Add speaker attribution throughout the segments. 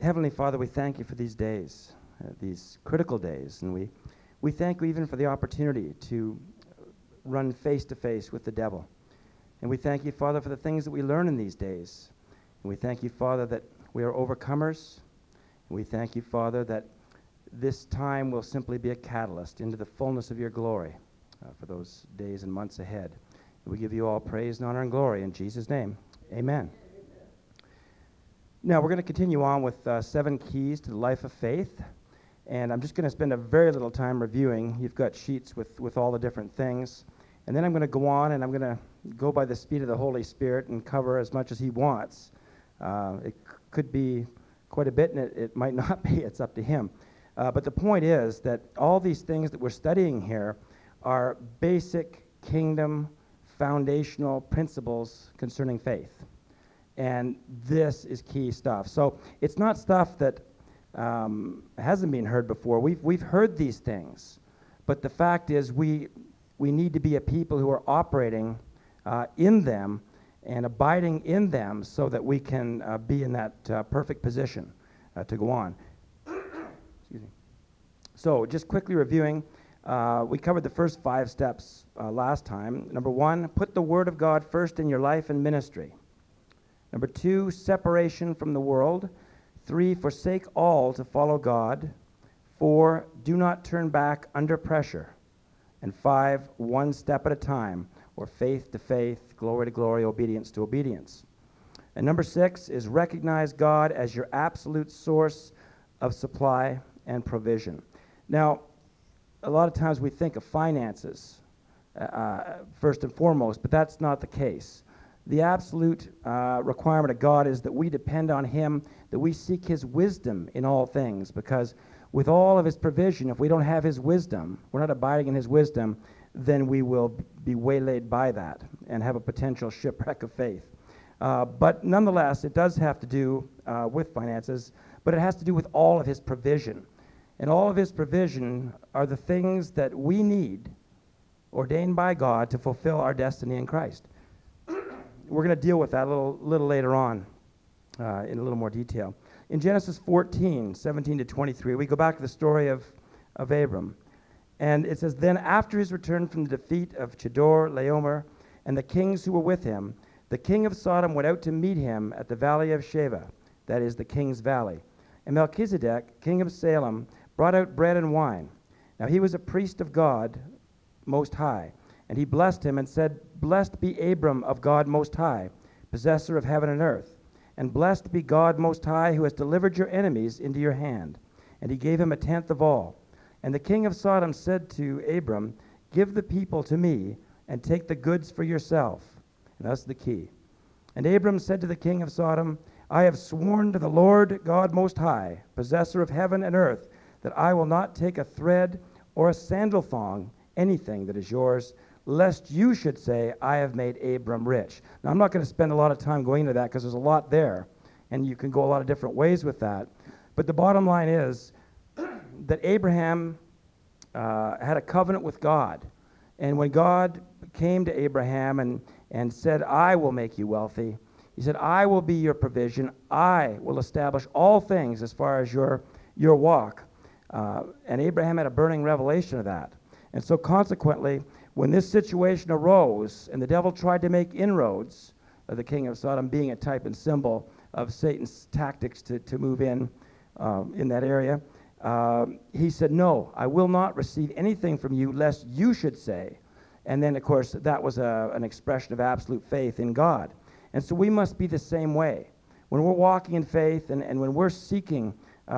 Speaker 1: Heavenly Father, we thank you for these days, these critical days, and we thank you even for the opportunity to run face to face with the devil. And we thank you, Father, for the things that we learn in these days. And we thank you, Father, that we are overcomers. And we thank you, Father, that this time will simply be a catalyst into the fullness of your glory for those days and months ahead. And we give you all praise and honor and glory in Jesus' name. Amen. Now, we're going to continue on with 7 keys to the life of faith. And I'm just going to spend a very little time reviewing. You've got sheets with all the different things. And then I'm going to go on and I'm going to go by the speed of the Holy Spirit and cover as much as he wants. It could be quite a bit, and it might not be. It's up to him. But the point is that all these things that we're studying here are basic kingdom foundational principles concerning faith. And this is key stuff. So it's not stuff that hasn't been heard before. We've heard these things. But the fact is we need to be a people who are operating in them and abiding in them so that we can be in that perfect position to go on. Excuse me. So just quickly reviewing, we covered the first 5 steps last time. Number 1, put the Word of God first in your life and ministry. Number 2, separation from the world. 3, forsake all to follow God. 4, do not turn back under pressure. And 5, one step at a time, or faith to faith, glory to glory, obedience to obedience. And number 6 is recognize God as your absolute source of supply and provision. Now, a lot of times we think of finances first and foremost, but that's not the case. The absolute requirement of God is that we depend on him, that we seek his wisdom in all things, because with all of his provision, if we don't have his wisdom, we're not abiding in his wisdom, then we will be waylaid by that and have a potential shipwreck of faith. But nonetheless, it does have to do with finances, but it has to do with all of his provision. And all of his provision are the things that we need, ordained by God, to fulfill our destiny in Christ. We're going to deal with that a little later on in a little more detail. In Genesis 14, 17 to 23, we go back to the story of Abram. And it says, then after his return from the defeat of Chedor-laomer and the kings who were with him, the king of Sodom went out to meet him at the valley of Sheva, that is the king's valley. And Melchizedek, king of Salem, brought out bread and wine. Now he was a priest of God Most High. And he blessed him and said, blessed be Abram of God Most High, possessor of heaven and earth. And blessed be God Most High, who has delivered your enemies into your hand. And he gave him 1/10 of all. And the king of Sodom said to Abram, give the people to me, and take the goods for yourself. And that's the key. And Abram said to the king of Sodom, I have sworn to the Lord God Most High, possessor of heaven and earth, that I will not take a thread or a sandal thong, anything that is yours, lest you should say, I have made Abram rich. Now, I'm not going to spend a lot of time going into that because there's a lot there, and you can go a lot of different ways with that. But the bottom line is that Abraham had a covenant with God. And when God came to Abraham and said, I will make you wealthy, he said, I will be your provision. I will establish all things as far as your walk. And Abraham had a burning revelation of that. And so consequently, when this situation arose and the devil tried to make inroads, the king of Sodom being a type and symbol of Satan's tactics to move in that area, he said, no, I will not receive anything from you lest you should say. And then, of course, that was an expression of absolute faith in God. And so we must be the same way. When we're walking in faith and when we're seeking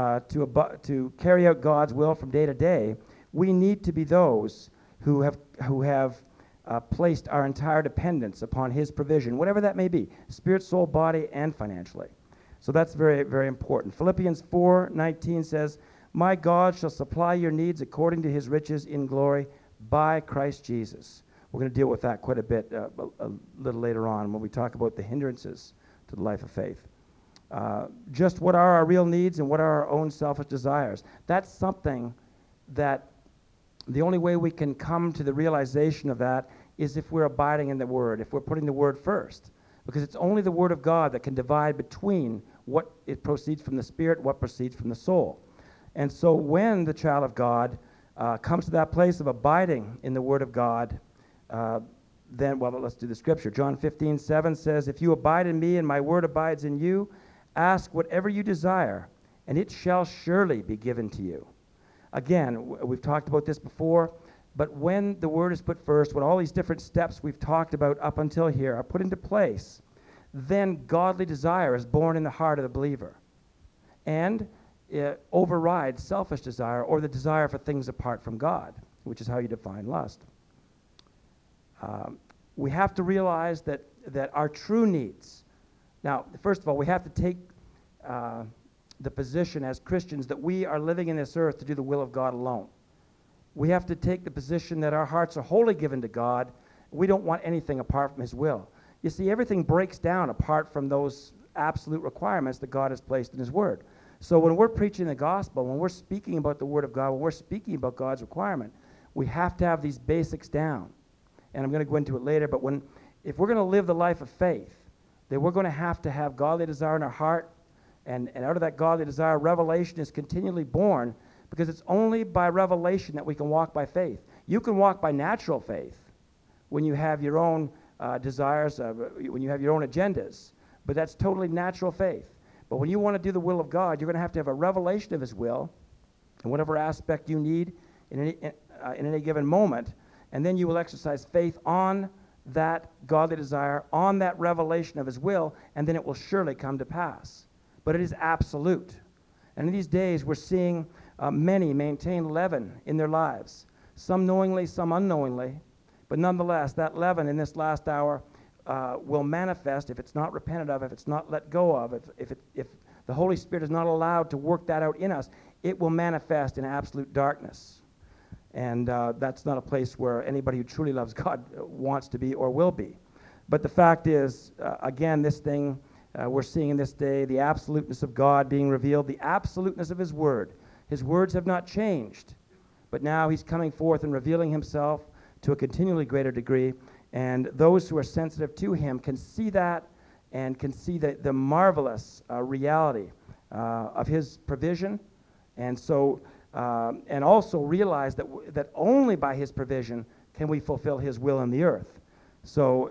Speaker 1: to carry out God's will from day to day, we need to be those who have placed our entire dependence upon his provision, whatever that may be, spirit, soul, body, and financially. So that's very, very important. Philippians 4:19 says, my God shall supply your needs according to his riches in glory by Christ Jesus. We're going to deal with that quite a bit a little later on when we talk about the hindrances to the life of faith. Just what are our real needs and what are our own selfish desires? That's something that the only way we can come to the realization of that is if we're abiding in the Word, if we're putting the Word first. Because it's only the Word of God that can divide between what it proceeds from the Spirit, what proceeds from the soul. And so when the child of God comes to that place of abiding in the Word of God, then, well, let's do the scripture. John 15:7 says, "If you abide in me and my word abides in you, ask whatever you desire, and it shall surely be given to you." Again, we've talked about this before, but when the word is put first, when all these different steps we've talked about up until here are put into place, then godly desire is born in the heart of the believer. And it overrides selfish desire or the desire for things apart from God, which is how you define lust. We have to realize that our true needs, now, first of all, we have to take the position as Christians that we are living in this earth to do the will of God alone. We have to take the position that our hearts are wholly given to God. We don't want anything apart from His will. You see, everything breaks down apart from those absolute requirements that God has placed in His Word. So when we're preaching the gospel, when we're speaking about the Word of God, when we're speaking about God's requirement, we have to have these basics down. And I'm going to go into it later, but if we're going to live the life of faith, then we're going to have godly desire in our heart, and out of that godly desire, revelation is continually born, because it's only by revelation that we can walk by faith. You can walk by natural faith when you have your own desires, when you have your own agendas, but that's totally natural faith. But when you want to do the will of God, you're going to have a revelation of His will in whatever aspect you need in any given moment, and then you will exercise faith on that godly desire, on that revelation of His will, and then it will surely come to pass. But it is absolute. And in these days, we're seeing many maintain leaven in their lives, some knowingly, some unknowingly, but nonetheless, that leaven in this last hour will manifest if it's not repented of, if it's not let go of, if the Holy Spirit is not allowed to work that out in us, it will manifest in absolute darkness. And that's not a place where anybody who truly loves God wants to be or will be. But the fact is, again, this thing we're seeing in this day, the absoluteness of God being revealed, the absoluteness of His Word. His words have not changed, but now He's coming forth and revealing Himself to a continually greater degree. And those who are sensitive to Him can see that and can see the marvelous reality of His provision. And so and also realize that only by His provision can we fulfill His will in the earth. So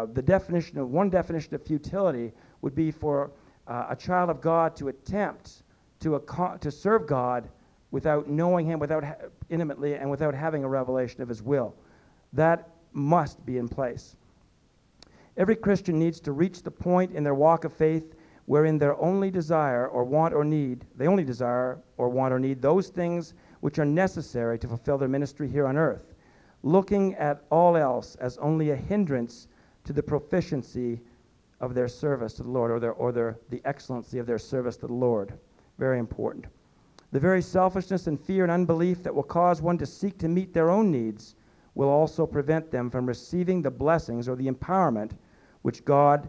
Speaker 1: one definition of futility would be for a child of God to attempt to serve God without knowing Him, intimately, and without having a revelation of His will. That must be in place. Every Christian needs to reach the point in their walk of faith wherein their only desire or want or need, they only desire or want or need those things which are necessary to fulfill their ministry here on earth, looking at all else as only a hindrance to the proficiency of their service to the Lord, or the excellency of their service to the Lord. Very important. The very selfishness and fear and unbelief that will cause one to seek to meet their own needs will also prevent them from receiving the blessings or the empowerment which God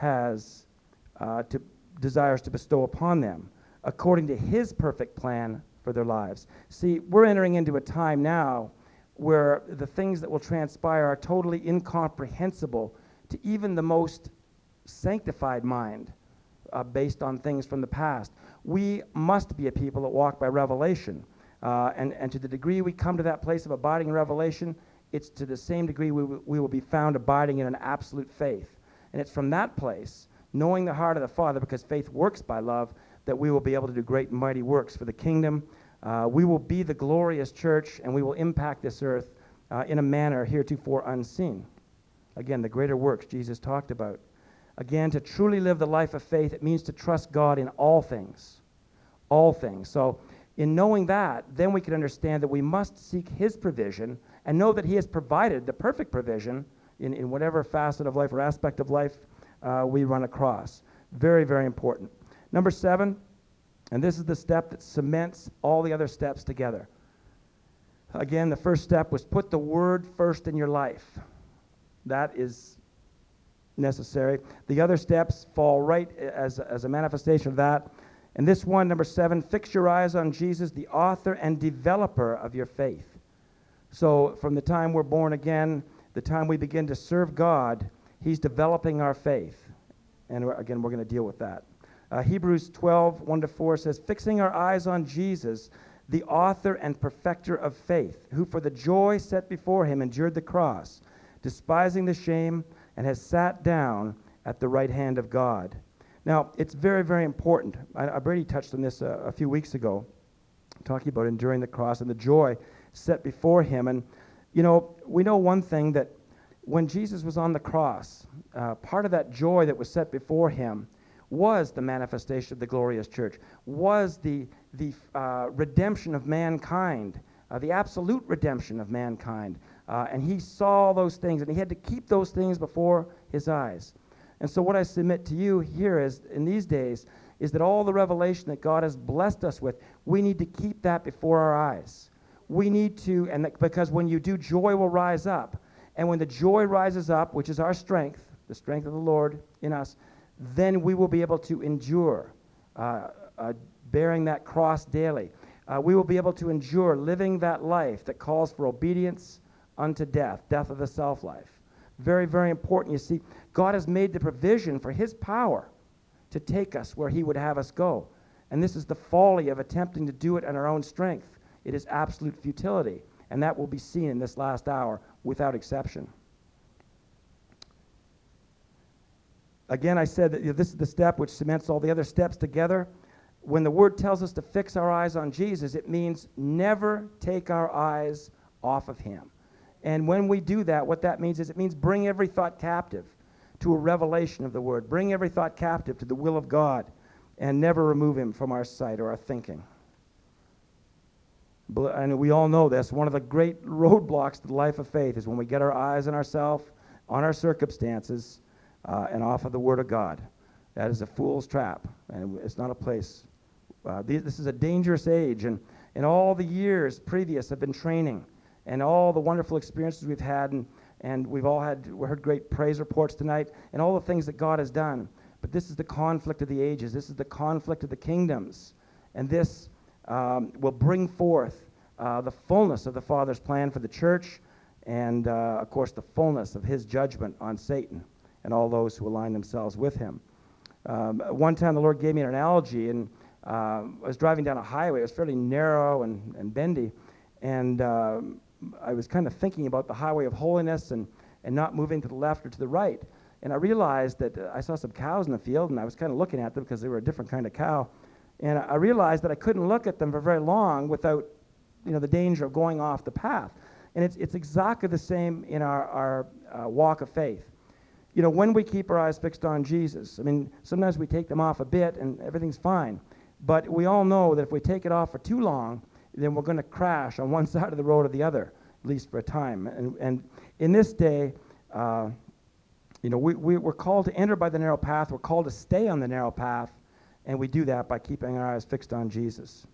Speaker 1: desires to bestow upon them, according to His perfect plan for their lives. See, we're entering into a time now where the things that will transpire are totally incomprehensible to even the most sanctified mind, based on things from the past. We must be a people that walk by revelation. And to the degree we come to that place of abiding in revelation, it's to the same degree we will be found abiding in an absolute faith. And it's from that place, knowing the heart of the Father, because faith works by love, that we will be able to do great and mighty works for the kingdom. We will be the glorious church, and we will impact this earth in a manner heretofore unseen. Again, the greater works Jesus talked about. Again, to truly live the life of faith, it means to trust God in all things. All things. So in knowing that, then we can understand that we must seek His provision and know that He has provided the perfect provision in whatever facet of life or aspect of life we run across. Very, very important. Number 7, and this is the step that cements all the other steps together. Again, the first step was put the Word first in your life. That is necessary. The other steps fall right as a manifestation of that. And this one, number 7, fix your eyes on Jesus, the author and developer of your faith. So from the time we're born again, the time we begin to serve God, He's developing our faith. And again, we're going to deal with that. Hebrews 12, 1-4 says, fixing our eyes on Jesus, the author and perfecter of faith, who for the joy set before him endured the cross, despising the shame, and has sat down at the right hand of God. Now, it's very, very important. Brady touched on this a few weeks ago, talking about enduring the cross and the joy set before him. And, you know, we know one thing, that when Jesus was on the cross, part of that joy that was set before him was the manifestation of the glorious church, was the redemption of mankind, the absolute redemption of mankind. And he saw those things, and he had to keep those things before his eyes. And so what I submit to you here is, in these days, is that all the revelation that God has blessed us with, we need to keep that before our eyes. We need to, because when you do, joy will rise up. And when the joy rises up, which is our strength, the strength of the Lord in us, then we will be able to endure, bearing that cross daily. We will be able to endure living that life that calls for obedience unto death, death of the self-life. Very, very important. You see, God has made the provision for his power to take us where he would have us go. And this is the folly of attempting to do it in our own strength. It is absolute futility. And that will be seen in this last hour without exception. Again, I said that this is the step which cements all the other steps together. When the word tells us to fix our eyes on Jesus, it means never take our eyes off of him. And when we do that, what that means is it means bring every thought captive to a revelation of the word. Bring every thought captive to the will of God, and never remove him from our sight or our thinking. And we all know this. One of the great roadblocks to the life of faith is when we get our eyes on ourselves, on our circumstances, and off of the Word of God. That is a fool's trap, and it's not a place. This is a dangerous age, and all the years previous have been training, and all the wonderful experiences we've had, and we heard great praise reports tonight, and all the things that God has done. But this is the conflict of the ages. This is the conflict of the kingdoms, and this will bring forth the fullness of the Father's plan for the church, and of course the fullness of his judgment on Satan and all those who align themselves with him. One time the Lord gave me an analogy, and I was driving down a highway. It was fairly narrow and bendy, and I was kind of thinking about the highway of holiness and not moving to the left or to the right. And I realized that I saw some cows in the field, and I was kind of looking at them because they were a different kind of cow. And I realized that I couldn't look at them for very long without, the danger of going off the path. And it's exactly the same in our walk of faith. When we keep our eyes fixed on Jesus, sometimes we take them off a bit and everything's fine. But we all know that if we take it off for too long, then we're going to crash on one side of the road or the other, at least for a time. And in this day, we're called to enter by the narrow path. We're called to stay on the narrow path. And we do that by keeping our eyes fixed on Jesus.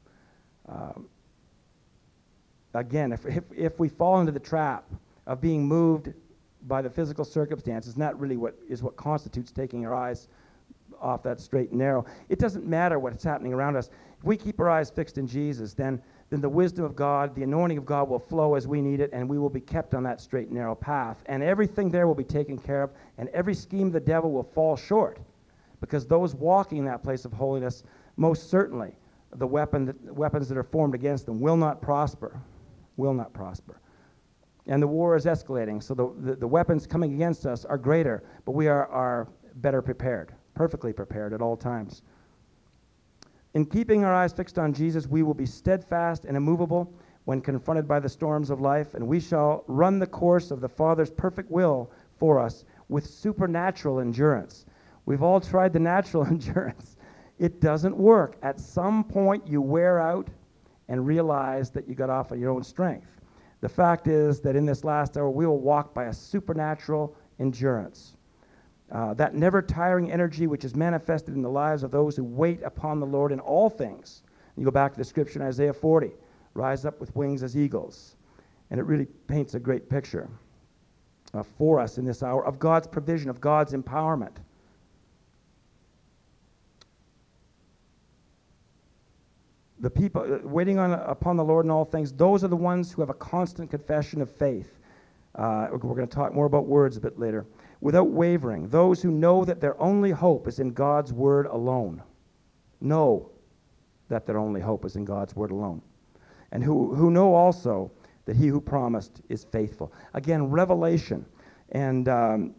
Speaker 1: Again, if we fall into the trap of being moved by the physical circumstances, and that really what constitutes taking our eyes off that straight and narrow. It doesn't matter what's happening around us. If we keep our eyes fixed in Jesus, then the wisdom of God, the anointing of God will flow as we need it, and we will be kept on that straight and narrow path. And everything there will be taken care of, and every scheme of the devil will fall short. Because those walking in that place of holiness, most certainly, the weapons that are formed against them will not prosper. Will not prosper. And the war is escalating, so the weapons coming against us are greater, but we are better prepared, perfectly prepared at all times. In keeping our eyes fixed on Jesus, we will be steadfast and immovable when confronted by the storms of life, and we shall run the course of the Father's perfect will for us with supernatural endurance. We've all tried the natural endurance. It doesn't work. At some point, you wear out and realize that you got off of your own strength. The fact is that in this last hour, we will walk by a supernatural endurance. That never-tiring energy which is manifested in the lives of those who wait upon the Lord in all things. You go back to the scripture in Isaiah 40, rise up with wings as eagles. And it really paints a great picture for us in this hour of God's provision, of God's empowerment. The people waiting upon the Lord in all things, those are the ones who have a constant confession of faith. We're going to talk more about words a bit later. Without wavering, those who know that their only hope is in God's word alone. know that their only hope is in God's word alone, and who know also that he who promised is faithful. Again, revelation. And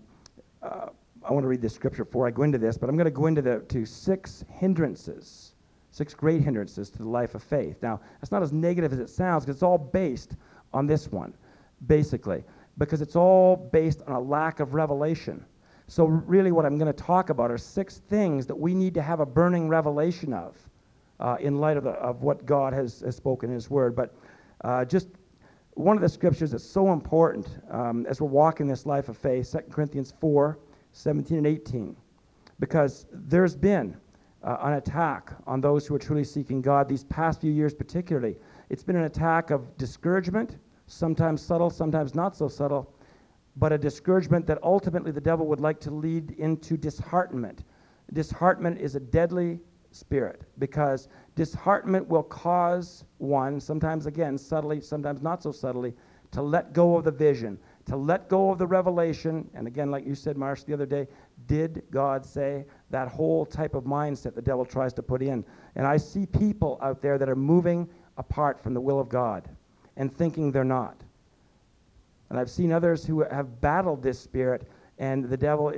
Speaker 1: I want to read this scripture before I go into this, but I'm going to go into six hindrances, six great hindrances to the life of faith. Now, that's not as negative as it sounds, because it's all based on this one, basically, because it's all based on a lack of revelation. So really what I'm going to talk about are six things that we need to have a burning revelation of in light of what God has spoken in his word. But just one of the scriptures that's so important as we're walking this life of faith, 2 Corinthians 4:17 and 18, because there's been an attack on those who are truly seeking God these past few years particularly. It's been an attack of discouragement, sometimes subtle, sometimes not so subtle, but a discouragement that ultimately the devil would like to lead into disheartenment. Disheartenment is a deadly spirit, because disheartenment will cause one, sometimes again subtly, sometimes not so subtly, to let go of the vision, to let go of the revelation. And again, like you said, Marsh, the other day, did God say? That whole type of mindset the devil tries to put in. And I see people out there that are moving apart from the will of God and thinking they're not. And I've seen others who have battled this spirit, and the devil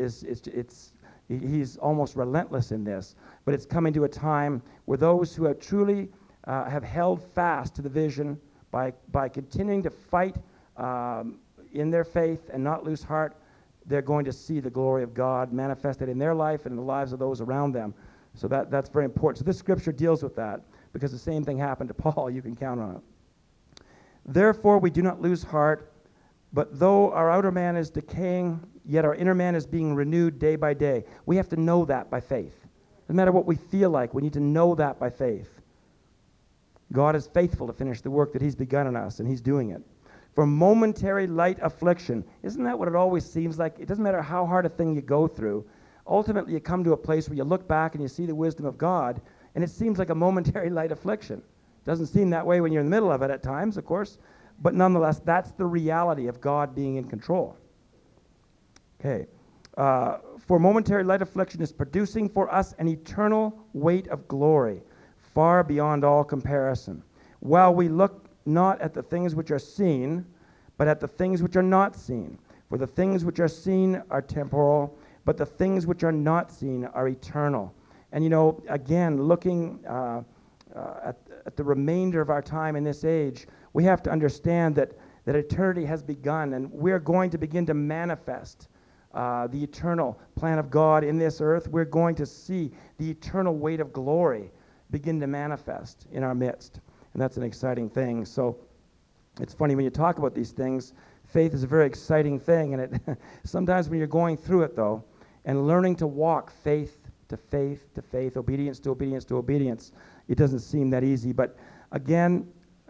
Speaker 1: he's almost relentless in this. But it's coming to a time where those who have truly have held fast to the vision by continuing to fight in their faith and not lose heart, they're going to see the glory of God manifested in their life and in the lives of those around them. So that's very important. So this scripture deals with that, because the same thing happened to Paul. You can count on it. Therefore we do not lose heart, but though our outer man is decaying, yet our inner man is being renewed day by day. We have to know that by faith. No matter what we feel like, we need to know that by faith. God is faithful to finish the work that he's begun in us, and he's doing it. For momentary light affliction, isn't that what it always seems like? It doesn't matter how hard a thing you go through. Ultimately, you come to a place where you look back and you see the wisdom of God, and it seems like a momentary light affliction. It doesn't seem that way when you're in the middle of it at times, of course, but nonetheless, that's the reality of God being in control. Okay. For momentary light affliction is producing for us an eternal weight of glory, far beyond all comparison, while we look not at the things which are seen, but at the things which are not seen. For the things which are seen are temporal, but the things which are not seen are eternal. And again, looking at the remainder of our time in this age, we have to understand that eternity has begun, and we're going to begin to manifest the eternal plan of God in this earth. We're going to see the eternal weight of glory begin to manifest in our midst, and that's an exciting thing. So it's funny when you talk about these things, faith is a very exciting thing, and it sometimes when you're going through it, though, and learning to walk faith to faith to faith, obedience to obedience to obedience, it doesn't seem that easy. But again,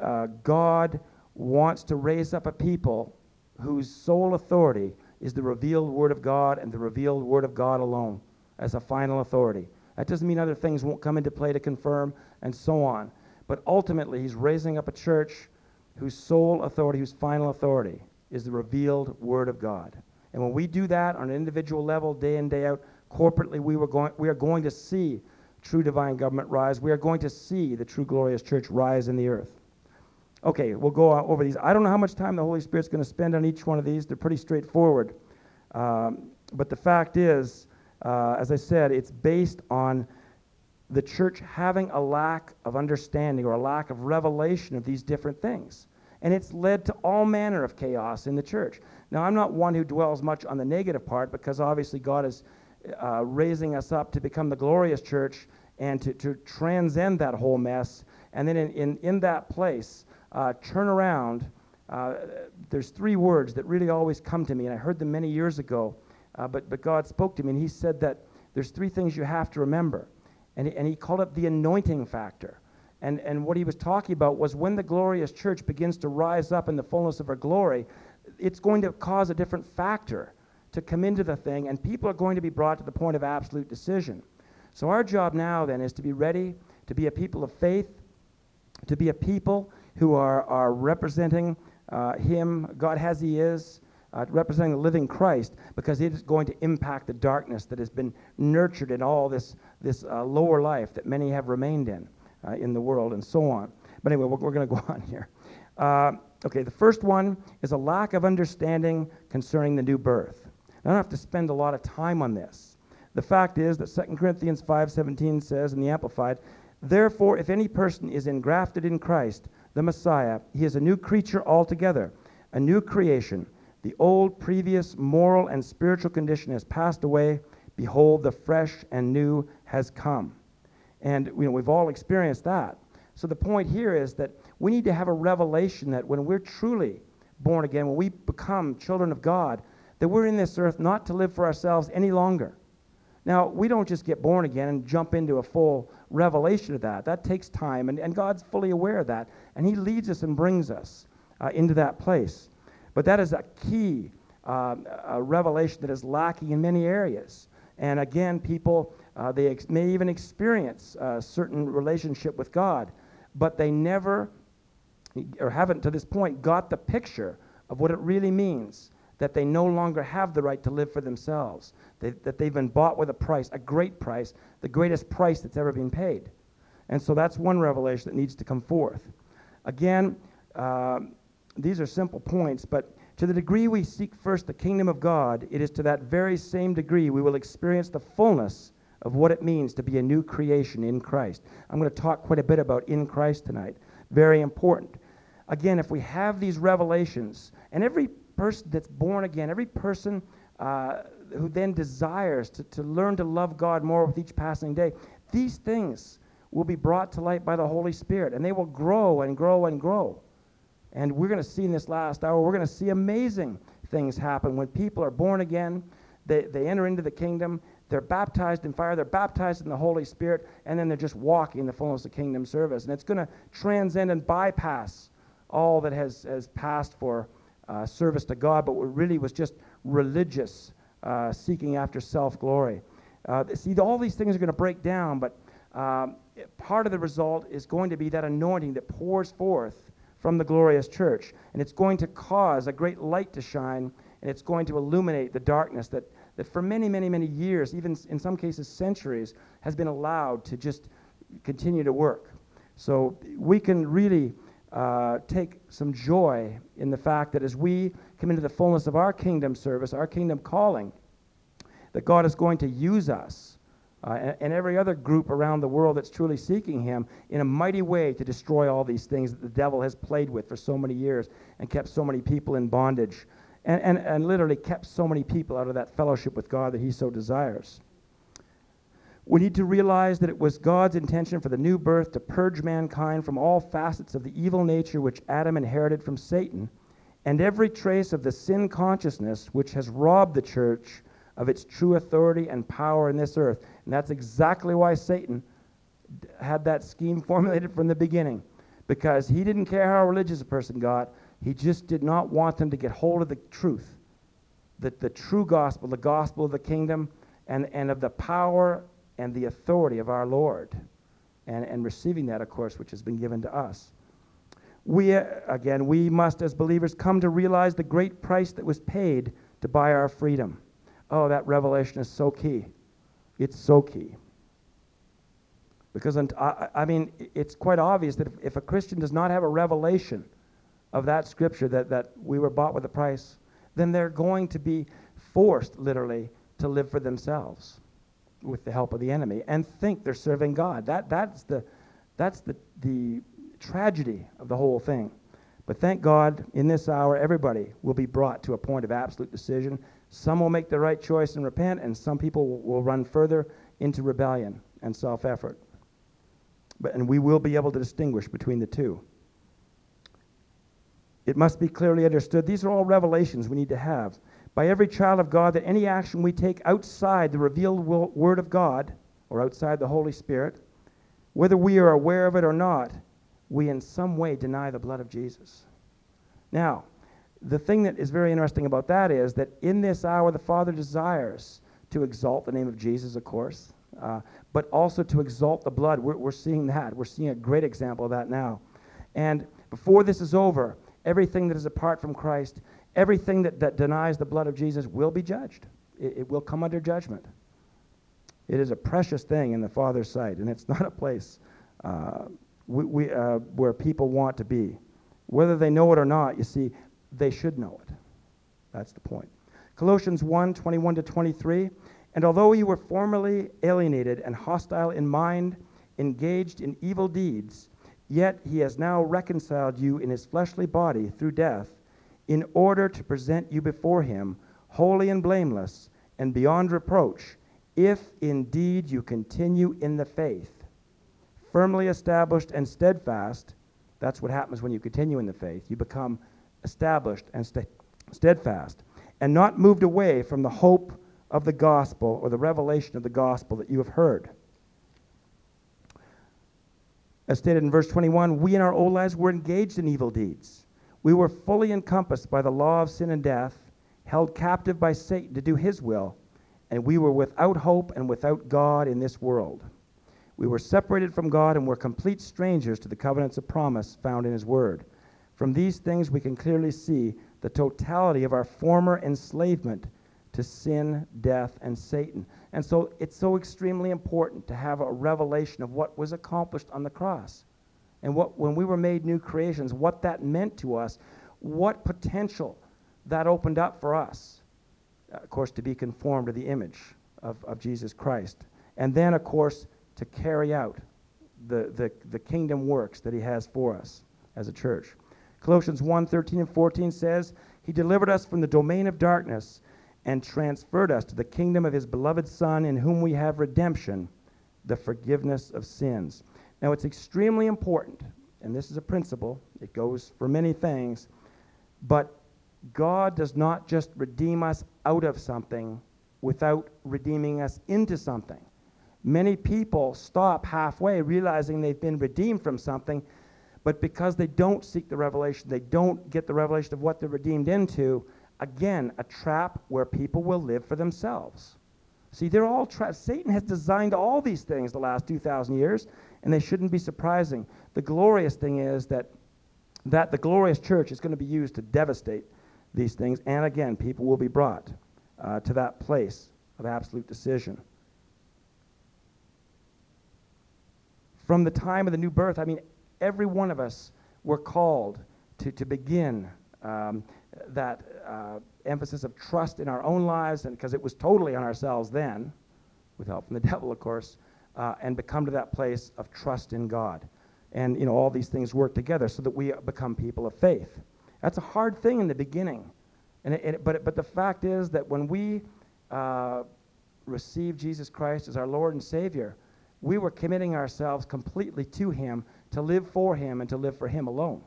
Speaker 1: God wants to raise up a people whose sole authority is the revealed Word of God, and the revealed Word of God alone as a final authority. That doesn't mean other things won't come into play to confirm and so on. But ultimately, he's raising up a church whose sole authority, whose final authority, is the revealed Word of God. And when we do that on an individual level, day in, day out, corporately, we are going to see true divine government rise. We are going to see the true glorious church rise in the earth. Okay, we'll go over these. I don't know how much time the Holy Spirit's going to spend on each one of these. They're pretty straightforward. But the fact is, as I said, it's based on the church having a lack of understanding or a lack of revelation of these different things. And it's led to all manner of chaos in the church. Now, I'm not one who dwells much on the negative part, because obviously God is raising us up to become the glorious church and to transcend that whole mess. And then in that place, turn around. There's three words that really always come to me, and I heard them many years ago, but God spoke to me, and he said that there's three things you have to remember. And he called it the anointing factor. And what he was talking about was when the glorious church begins to rise up in the fullness of her glory, it's going to cause a different factor to come into the thing, and people are going to be brought to the point of absolute decision. So our job now then is to be ready, to be a people of faith, to be a people who are representing him, God as he is, representing the living Christ, because it is going to impact the darkness that has been nurtured in all this this lower life that many have remained in the world, and so on. But anyway, we're going to go on here. Okay, the first one is a lack of understanding concerning the new birth. I don't have to spend a lot of time on this. The fact is that 2 Corinthians 5:17 says in the Amplified, "Therefore, if any person is engrafted in Christ, the Messiah, he is a new creature altogether, a new creation. The old, previous moral and spiritual condition has passed away. Behold, the fresh and new has come." And we've all experienced that. So the point here is that we need to have a revelation that when we're truly born again, when we become children of God, that we're in this earth not to live for ourselves any longer. Now, we don't just get born again and jump into a full revelation of that. That takes time, and God's fully aware of that, and he leads us and brings us into that place. But that is a key a revelation that is lacking in many areas. And again, people, they may even experience a certain relationship with God, but they never, or haven't to this point, got the picture of what it really means, that they no longer have the right to live for themselves, that they've been bought with a price, a great price, the greatest price that's ever been paid. And so that's one revelation that needs to come forth. Again, these are simple points, but to the degree we seek first the kingdom of God, it is to that very same degree we will experience the fullness of what it means to be a new creation in Christ. I'm going to talk quite a bit about in Christ tonight. Very important. Again, if we have these revelations, and every person that's born again, every person who then desires to learn to love God more with each passing day, these things will be brought to light by the Holy Spirit, and they will grow and grow and grow. And we're going to see in this last hour, we're going to see amazing things happen when people are born again. They enter into the kingdom. They're baptized in fire. They're baptized in the Holy Spirit. And then they're just walking in the fullness of kingdom service. And it's going to transcend and bypass all that has passed for service to God, but what really was just religious seeking after self-glory. See, all these things are going to break down, but part of the result is going to be that anointing that pours forth from the glorious church. And it's going to cause a great light to shine, and it's going to illuminate the darkness that for many, many, many years, even in some cases centuries, has been allowed to just continue to work. So we can really take some joy in the fact that as we come into the fullness of our kingdom service, our kingdom calling, that God is going to use us and every other group around the world that's truly seeking him in a mighty way to destroy all these things that the devil has played with for so many years and kept so many people in bondage and literally kept so many people out of that fellowship with God that he so desires. We need to realize that it was God's intention for the new birth to purge mankind from all facets of the evil nature which Adam inherited from Satan, and every trace of the sin consciousness which has robbed the church of its true authority and power in this earth. And that's exactly why Satan had that scheme formulated from the beginning, because he didn't care how religious a person got. He just did not want them to get hold of the truth, the true gospel, the gospel of the kingdom, and of the power and the authority of our Lord, and receiving that, of course, which has been given to us. We must, as believers, come to realize the great price that was paid to buy our freedom. Oh, that revelation is so key. It's so key. Because, I mean, it's quite obvious that if a Christian does not have a revelation of that scripture, that we were bought with a price, then they're going to be forced, literally, to live for themselves with the help of the enemy and think they're serving God. That's the tragedy of the whole thing. But thank God, in this hour, everybody will be brought to a point of absolute decision. Some will make the right choice and repent, and some people will run further into rebellion and self-effort. And we will be able to distinguish between the two. It must be clearly understood. These are all revelations we need to have by every child of God, that any action we take outside the revealed Word of God or outside the Holy Spirit, whether we are aware of it or not, we in some way deny the blood of Jesus. Now, the thing that is very interesting about that is that in this hour the Father desires to exalt the name of Jesus, of course, but also to exalt the blood. We're seeing that. We're seeing a great example of that now. And before this is over, everything that is apart from Christ, everything that denies the blood of Jesus will be judged. It will come under judgment. It is a precious thing in the Father's sight, and it's not a place where people want to be. Whether they know it or not, you see, they should know it. That's the point. Colossians 1:21-23, and although you were formerly alienated and hostile in mind, engaged in evil deeds, yet he has now reconciled you in his fleshly body through death, in order to present you before him holy and blameless and beyond reproach, if indeed you continue in the faith, firmly established and steadfast. That's what happens when you continue in the faith. You become established and steadfast, and not moved away from the hope of the gospel or the revelation of the gospel that you have heard. As stated in verse 21, we in our old lives were engaged in evil deeds. We were fully encompassed by the law of sin and death, held captive by Satan to do his will, and we were without hope and without God in this world. We were separated from God and were complete strangers to the covenants of promise found in his word. From these things we can clearly see the totality of our former enslavement to sin, death, and Satan. And so it's so extremely important to have a revelation of what was accomplished on the cross. And when we were made new creations, what that meant to us, what potential that opened up for us, of course, to be conformed to the image of Jesus Christ. And then, of course, to carry out the kingdom works that he has for us as a church. Colossians 1:13-14 says, he delivered us from the domain of darkness and transferred us to the kingdom of his beloved Son, in whom we have redemption, the forgiveness of sins. Now, it's extremely important, and this is a principle, it goes for many things, but God does not just redeem us out of something without redeeming us into something. Many people stop halfway, realizing they've been redeemed from something, but because they don't seek the revelation, they don't get the revelation of what they're redeemed into, again, a trap where people will live for themselves. See, they're all traps. Satan has designed all these things the last 2,000 years, and they shouldn't be surprising. The glorious thing is that the glorious church is going to be used to devastate these things, and again, people will be brought to that place of absolute decision. From the time of the new birth, I mean, every one of us were called to begin that emphasis of trust in our own lives, and because it was totally on ourselves then, with help from the devil, of course, and become to that place of trust in God. And, you know, all these things work together so that we become people of faith. That's a hard thing in the beginning. But the fact is that when we receive Jesus Christ as our Lord and Savior, we were committing ourselves completely to him, to live for him and to live for him alone.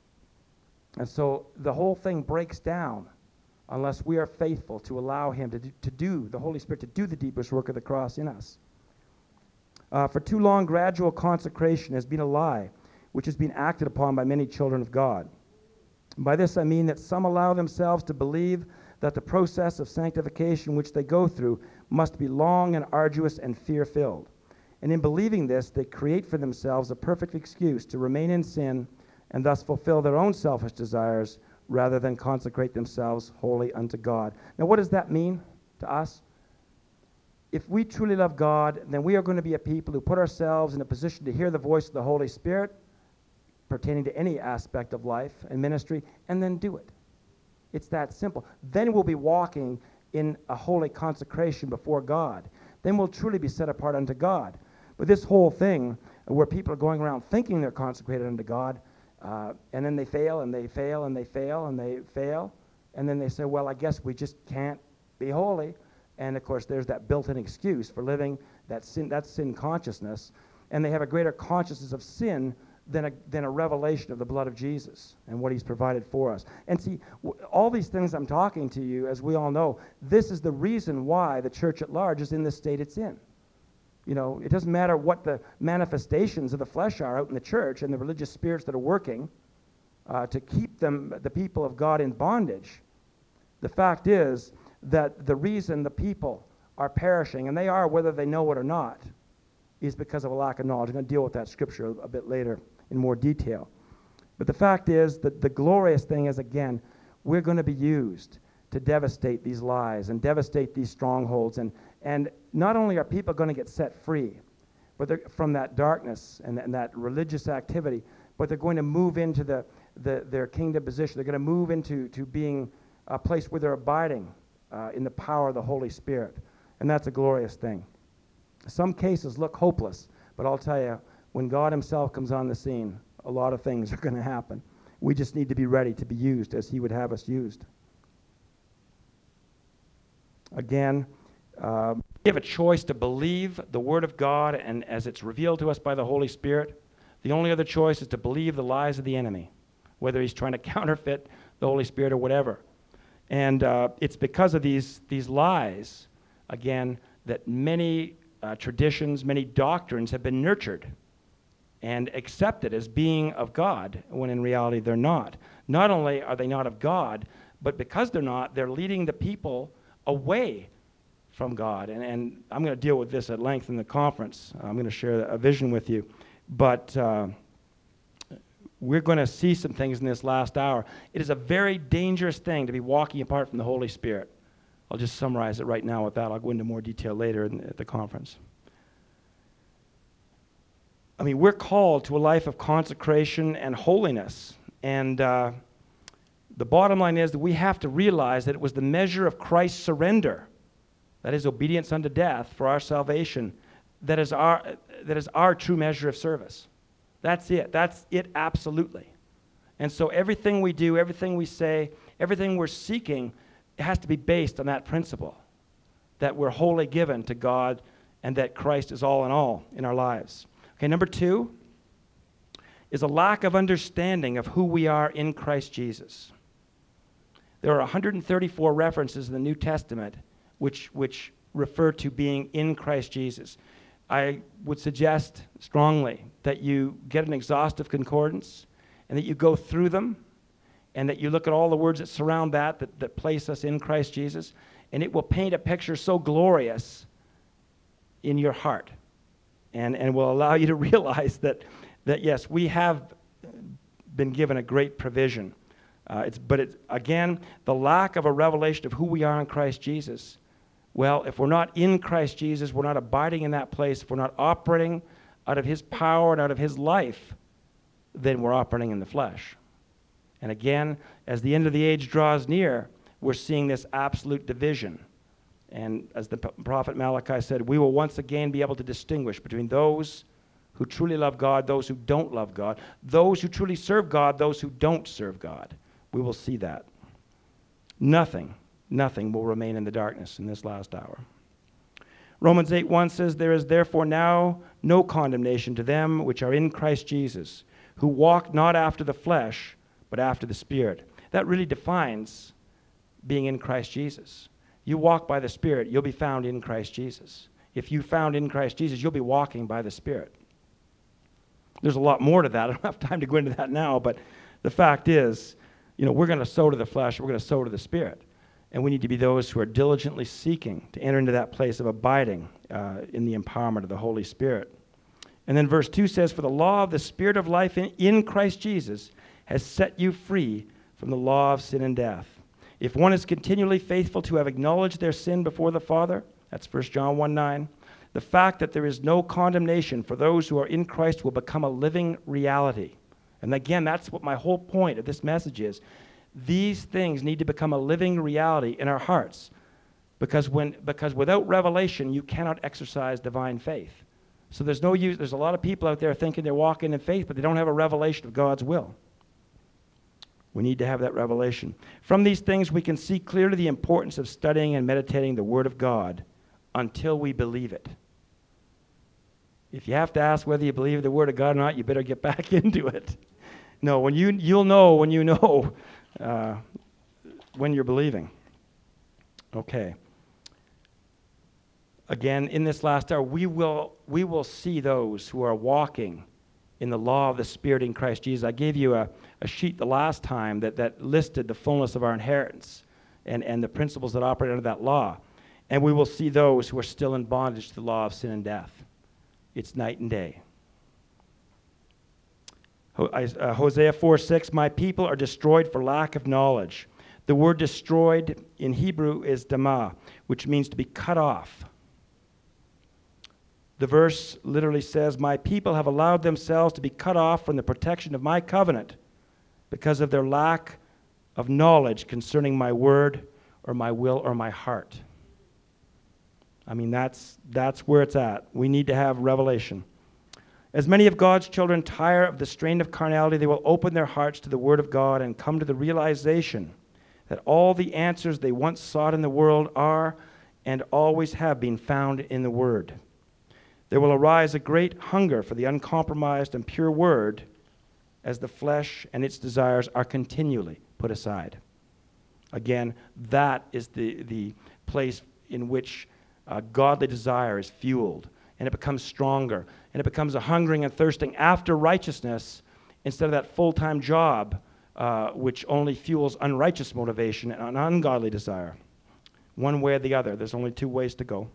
Speaker 1: And so the whole thing breaks down unless we are faithful to allow him to do, the Holy Spirit to do the deepest work of the cross in us. For too long, gradual consecration has been a lie, which has been acted upon by many children of God. By this I mean that some allow themselves to believe that the process of sanctification which they go through must be long and arduous and fear-filled. And in believing this, they create for themselves a perfect excuse to remain in sin and thus fulfill their own selfish desires rather than consecrate themselves wholly unto God. Now, what does that mean to us? If we truly love God, then we are going to be a people who put ourselves in a position to hear the voice of the Holy Spirit pertaining to any aspect of life and ministry, and then do it. It's that simple. Then we'll be walking in a holy consecration before God. Then we'll truly be set apart unto God. But this whole thing, where people are going around thinking they're consecrated unto God, and then they fail, and they fail, and they fail, and they fail, and then they say, well, I guess we just can't be holy. And, of course, there's that built-in excuse for living that sin consciousness, and they have a greater consciousness of sin than a revelation of the blood of Jesus and what he's provided for us. And see, all these things I'm talking to you, as we all know, this is the reason why the church at large is in the state it's in. You know, it doesn't matter what the manifestations of the flesh are out in the church and the religious spirits that are working to keep the people of God in bondage. The fact is that the reason the people are perishing, and they are whether they know it or not, is because of a lack of knowledge. I'm going to deal with that scripture a bit later in more detail. But the fact is that the glorious thing is, again, we're going to be used to devastate these lies and devastate these strongholds and And not only are people going to get set free but from that darkness and that religious activity, but they're going to move into their kingdom position. They're going to move into being a place where they're abiding in the power of the Holy Spirit. And that's a glorious thing. Some cases look hopeless, but I'll tell you, when God himself comes on the scene, a lot of things are going to happen. We just need to be ready to be used as he would have us used. Again, we have a choice to believe the Word of God and as it's revealed to us by the Holy Spirit. The only other choice is to believe the lies of the enemy, whether he's trying to counterfeit the Holy Spirit or whatever. And it's because of these lies, again, that many traditions, many doctrines have been nurtured and accepted as being of God, when in reality they're not. Not only are they not of God, but because they're not, they're leading the people away from God. And I'm going to deal with this at length in the conference. I'm going to share a vision with you. But we're going to see some things in this last hour. It is a very dangerous thing to be walking apart from the Holy Spirit. I'll just summarize it right now with that. I'll go into more detail later at the conference. I mean, we're called to a life of consecration and holiness. And the bottom line is that we have to realize that it was the measure of Christ's surrender, that is obedience unto death for our salvation, that is our true measure of service. That's it. That's it absolutely. And so everything we do, everything we say, everything we're seeking, it has to be based on that principle, that we're wholly given to God and that Christ is all in all in our lives. Okay, number 2 is a lack of understanding of who we are in Christ Jesus. There are 134 references in the New Testament which refer to being in Christ Jesus. I would suggest strongly that you get an exhaustive concordance and that you go through them and that you look at all the words that surround that place us in Christ Jesus, and it will paint a picture so glorious in your heart and will allow you to realize that yes, we have been given a great provision. But it's, again, the lack of a revelation of who we are in Christ Jesus. Well, if we're not in Christ Jesus, we're not abiding in that place, if we're not operating out of his power and out of his life, then we're operating in the flesh. And again, as the end of the age draws near, we're seeing this absolute division. And as the prophet Malachi said, we will once again be able to distinguish between those who truly love God, those who don't love God, those who truly serve God, those who don't serve God. We will see that. Nothing will remain in the darkness in this last hour. Romans 8:1 says, there is therefore now no condemnation to them which are in Christ Jesus, who walk not after the flesh, but after the Spirit. That really defines being in Christ Jesus. You walk by the Spirit, you'll be found in Christ Jesus. If you're found in Christ Jesus, you'll be walking by the Spirit. There's a lot more to that. I don't have time to go into that now, but the fact is, we're going to sow to the flesh, we're going to sow to the Spirit. And we need to be those who are diligently seeking to enter into that place of abiding in the empowerment of the Holy Spirit. And then verse 2 says, for the law of the Spirit of life in Christ Jesus has set you free from the law of sin and death. If one is continually faithful to have acknowledged their sin before the Father, that's 1 John 1:9, the fact that there is no condemnation for those who are in Christ will become a living reality. And again, that's what my whole point of this message is. These things need to become a living reality in our hearts, because without revelation, you cannot exercise divine faith. So there's no use. There's a lot of people out there thinking they're walking in faith, but they don't have a revelation of God's will. We need to have that revelation. From these things, we can see clearly the importance of studying and meditating the Word of God until we believe it. If you have to ask whether you believe the Word of God or not, you better get back into it. No, you'll know when you know when you're believing. Okay. Again, in this last hour, we will see those who are walking in the law of the Spirit in Christ Jesus. I gave you a sheet the last time that listed the fullness of our inheritance and the principles that operate under that law. And we will see those who are still in bondage to the law of sin and death. It's night and day. Hosea 4:6, my people are destroyed for lack of knowledge. The word destroyed in Hebrew is damah, which means to be cut off. The verse literally says, my people have allowed themselves to be cut off from the protection of my covenant because of their lack of knowledge concerning my word or my will or my heart. I mean, that's where it's at. We need to have revelation. As many of God's children tire of the strain of carnality, they will open their hearts to the Word of God and come to the realization that all the answers they once sought in the world are and always have been found in the Word. There will arise a great hunger for the uncompromised and pure Word as the flesh and its desires are continually put aside. Again, that is the place in which godly desire is fueled, and it becomes stronger, and it becomes a hungering and thirsting after righteousness instead of that full-time job which only fuels unrighteous motivation and ungodly desire. One way or the other. There's only two ways to go.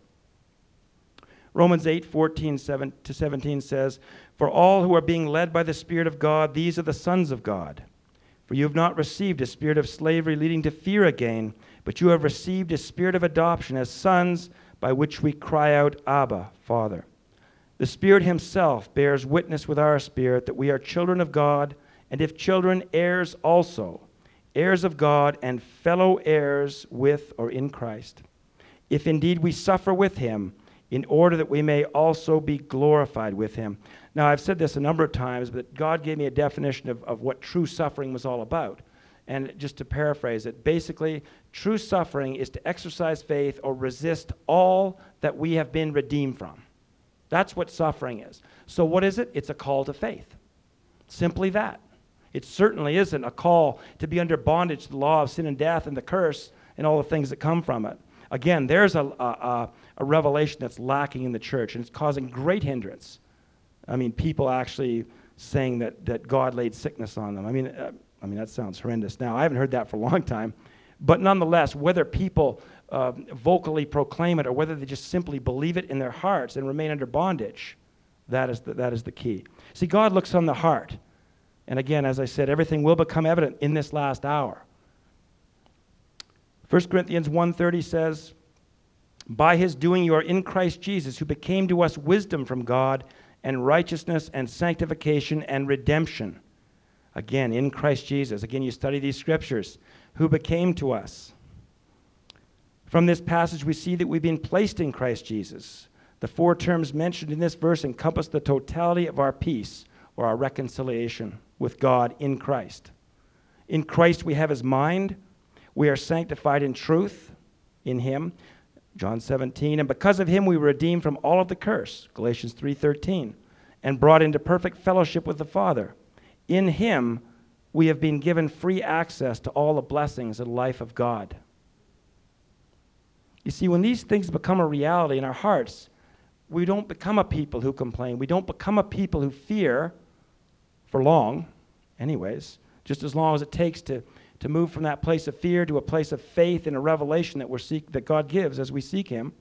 Speaker 1: Romans 8:14-17 says, for all who are being led by the Spirit of God, these are the sons of God. For you have not received a spirit of slavery leading to fear again, but you have received a spirit of adoption as sons, by which we cry out, Abba, Father. The Spirit himself bears witness with our spirit that we are children of God, and if children, heirs also, heirs of God and fellow heirs with or in Christ. If indeed we suffer with him, in order that we may also be glorified with him. Now, I've said this a number of times, but God gave me a definition of what true suffering was all about. And just to paraphrase it, basically, true suffering is to exercise faith or resist all that we have been redeemed from. That's what suffering is. So what is it? It's a call to faith. Simply that. It certainly isn't a call to be under bondage to the law of sin and death and the curse and all the things that come from it. Again, there's a revelation that's lacking in the church, and it's causing great hindrance. I mean, people actually saying that God laid sickness on them. I mean, that sounds horrendous. Now, I haven't heard that for a long time. But nonetheless, whether people vocally proclaim it or whether they just simply believe it in their hearts and remain under bondage, that is the key. See, God looks on the heart. And again, as I said, everything will become evident in this last hour. 1 Corinthians 1:30 says, by his doing you are in Christ Jesus, who became to us wisdom from God and righteousness and sanctification and redemption. Again, in Christ Jesus. Again, you study these scriptures. Who became to us. From this passage, we see that we've been placed in Christ Jesus. The four terms mentioned in this verse encompass the totality of our peace or our reconciliation with God in Christ. In Christ, we have his mind. We are sanctified in truth in him. John 17, and because of him we were redeemed from all of the curse, Galatians 3:13, and brought into perfect fellowship with the Father. In him we have been given free access to all the blessings of the life of God. You see, when these things become a reality in our hearts, we don't become a people who complain. We don't become a people who fear for long, anyways, just as long as it takes to move from that place of fear to a place of faith and a revelation that God gives as we seek him.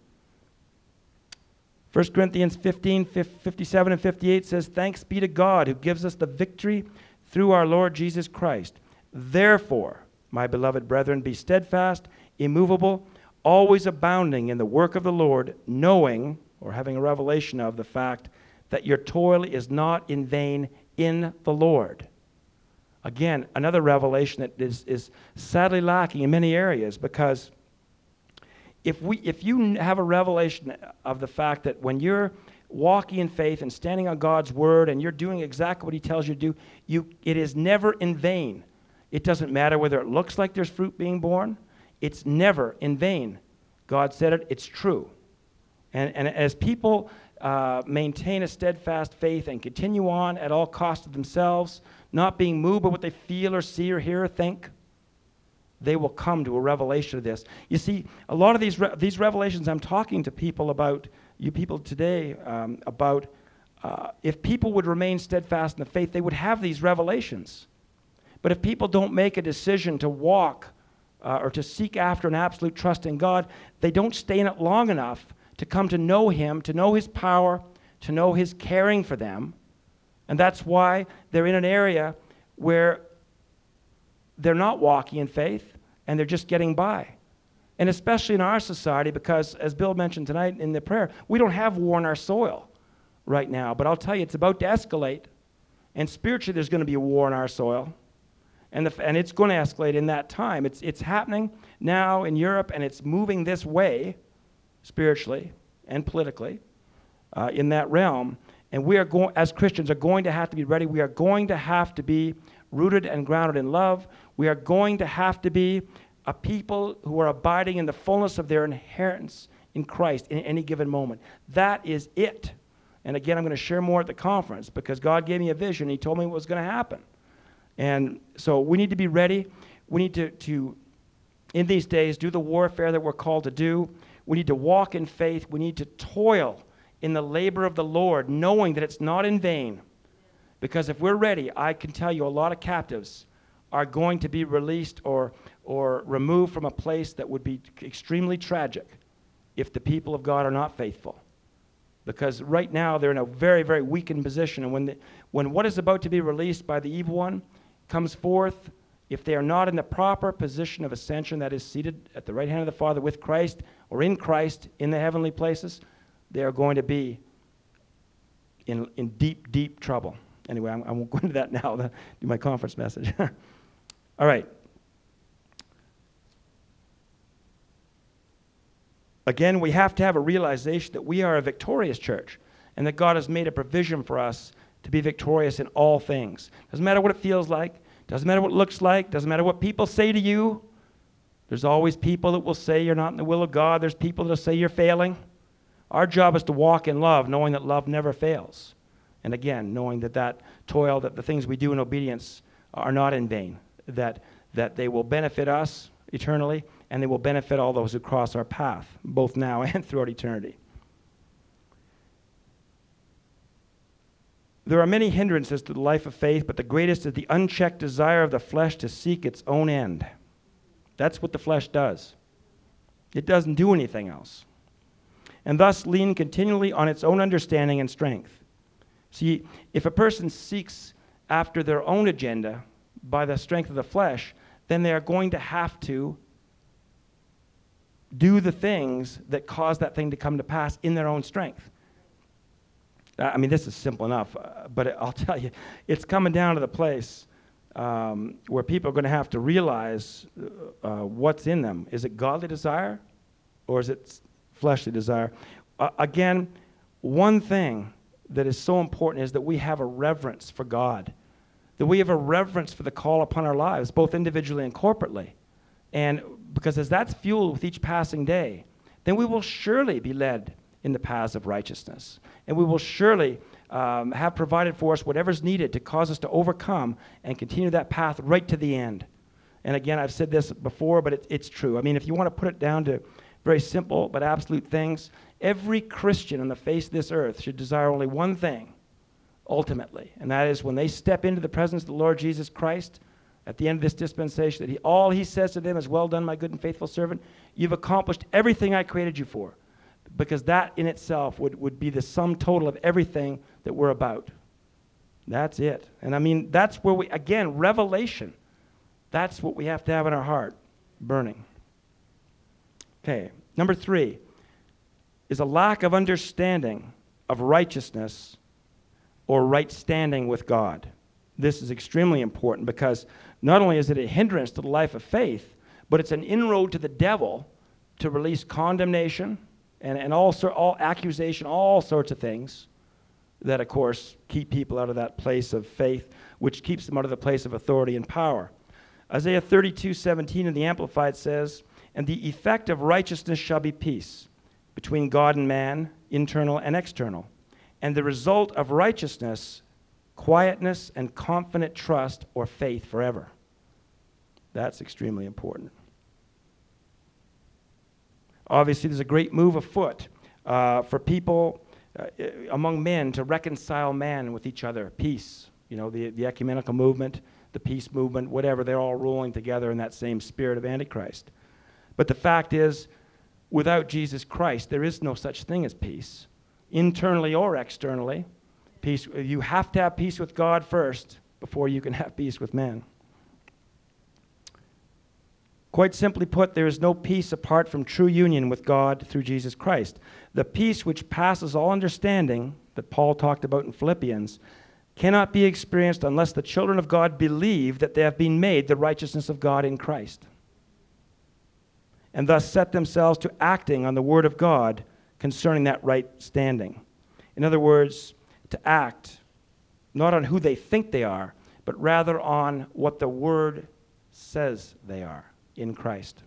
Speaker 1: 1 Corinthians 15:57 and 58 says, thanks be to God who gives us the victory through our Lord Jesus Christ. Therefore, my beloved brethren, be steadfast, immovable, always abounding in the work of the Lord, knowing, or having a revelation of the fact, that your toil is not in vain in the Lord. Again, another revelation that is sadly lacking in many areas, because if you have a revelation of the fact that when you're walking in faith and standing on God's word and you're doing exactly what he tells you to do, it is never in vain. It doesn't matter whether it looks like there's fruit being born. It's never in vain. God said it, it's true. And as people maintain a steadfast faith and continue on at all costs of themselves, not being moved by what they feel or see or hear or think, they will come to a revelation of this. You see, a lot of these revelations I'm talking to people about, you people today, about if people would remain steadfast in the faith, they would have these revelations. But if people don't make a decision to walk or to seek after an absolute trust in God, they don't stay in it long enough to come to know him, to know his power, to know his caring for them. And that's why they're in an area where they're not walking in faith and they're just getting by. And especially in our society, because as Bill mentioned tonight in the prayer, we don't have war in our soil. right now. But I'll tell you, it's about to escalate. And spiritually, there's going to be a war on our soil. And it's going to escalate in that time. It's happening now in Europe, and it's moving this way, spiritually and politically, in that realm. And we are going, as Christians, are going to have to be ready. We are going to have to be rooted and grounded in love. We are going to have to be a people who are abiding in the fullness of their inheritance in Christ in any given moment. That is it. And again, I'm going to share more at the conference because God gave me a vision. He told me what was going to happen. And so we need to be ready. We need to, in these days, do the warfare that we're called to do. We need to walk in faith. We need to toil in the labor of the Lord, knowing that it's not in vain. Because if we're ready, I can tell you a lot of captives are going to be released or removed from a place that would be extremely tragic if the people of God are not faithful. Because right now they're in a very, very weakened position. And when what is about to be released by the evil one comes forth, if they are not in the proper position of ascension, that is seated at the right hand of the Father with Christ or in Christ in the heavenly places, they are going to be in deep, deep trouble. Anyway, I won't go into that now. Do my conference message. All right. Again, we have to have a realization that we are a victorious church and that God has made a provision for us to be victorious in all things. Doesn't matter what it feels like. Doesn't matter what it looks like. Doesn't matter what people say to you. There's always people that will say you're not in the will of God. There's people that will say you're failing. Our job is to walk in love, knowing that love never fails. And again, knowing that toil, that the things we do in obedience are not in vain, that they will benefit us eternally, and they will benefit all those who cross our path, both now and throughout eternity. There are many hindrances to the life of faith, but the greatest is the unchecked desire of the flesh to seek its own end. That's what the flesh does. It doesn't do anything else. And thus lean continually on its own understanding and strength. See, if a person seeks after their own agenda by the strength of the flesh, then they are going to have to do the things that cause that thing to come to pass in their own strength. I mean, this is simple enough, but I'll tell you, it's coming down to the place where people are going to have to realize what's in them. Is it godly desire or is it fleshly desire? Again, one thing that is so important is that we have a reverence for God, that we have a reverence for the call upon our lives, both individually and corporately. And because as that's fueled with each passing day, then we will surely be led in the paths of righteousness. And we will surely have provided for us whatever's needed to cause us to overcome and continue that path right to the end. And again, I've said this before, but it's true. I mean, if you want to put it down to very simple but absolute things, every Christian on the face of this earth should desire only one thing, ultimately, and that is when they step into the presence of the Lord Jesus Christ at the end of this dispensation, that all he says to them is, "Well done, my good and faithful servant. You've accomplished everything I created you for," because that in itself would be the sum total of everything that we're about. That's it. And I mean, that's where we, again, revelation, that's what we have to have in our heart, burning. Okay, number 3 is a lack of understanding of righteousness or right standing with God. This is extremely important because not only is it a hindrance to the life of faith, but it's an inroad to the devil to release condemnation and all accusation, all sorts of things that, of course, keep people out of that place of faith, which keeps them out of the place of authority and power. Isaiah 32:17 in the Amplified says, "And the effect of righteousness shall be peace between God and man, internal and external. And the result of righteousness, quietness and confident trust or faith forever." That's extremely important. Obviously, there's a great move afoot for people among men to reconcile man with each other. Peace, the ecumenical movement, the peace movement, whatever, they're all rolling together in that same spirit of Antichrist. But the fact is, without Jesus Christ, there is no such thing as peace, internally or externally. Peace, you have to have peace with God first before you can have peace with man. Quite simply put, there is no peace apart from true union with God through Jesus Christ. The peace which passes all understanding, that Paul talked about in Philippians, cannot be experienced unless the children of God believe that they have been made the righteousness of God in Christ, and thus set themselves to acting on the word of God concerning that right standing. In other words, to act not on who they think they are, but rather on what the word says they are in Christ.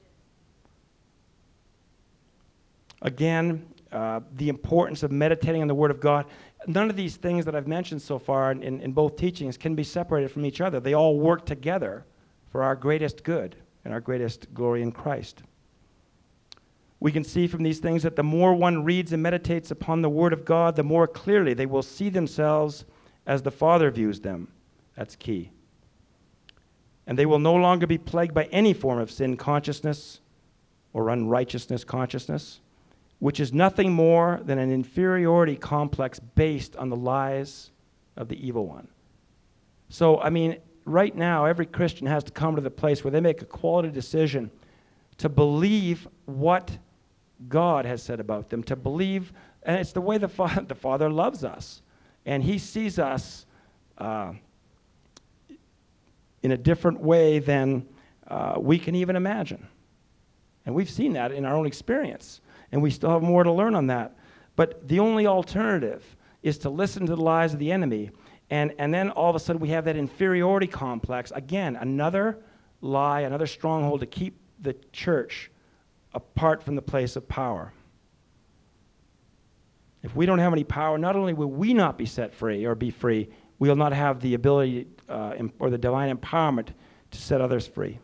Speaker 1: Again, the importance of meditating on the word of God. None of these things that I've mentioned so far in both teachings can be separated from each other. They all work together for our greatest good and our greatest glory in Christ. We can see from these things that the more one reads and meditates upon the word of God, the more clearly they will see themselves as the Father views them. That's key. And they will no longer be plagued by any form of sin consciousness or unrighteousness consciousness, which is nothing more than an inferiority complex based on the lies of the evil one. So, I mean, right now, every Christian has to come to the place where they make a quality decision to believe what God has said about them, to believe, and it's the way the Father loves us. And he sees us in a different way than we can even imagine. And we've seen that in our own experience. And we still have more to learn on that. But the only alternative is to listen to the lies of the enemy. And then all of a sudden we have that inferiority complex. Again, another lie, another stronghold to keep the church apart from the place of power. If we don't have any power, not only will we not be set free or be free, we will not have the ability or the divine empowerment to set others free.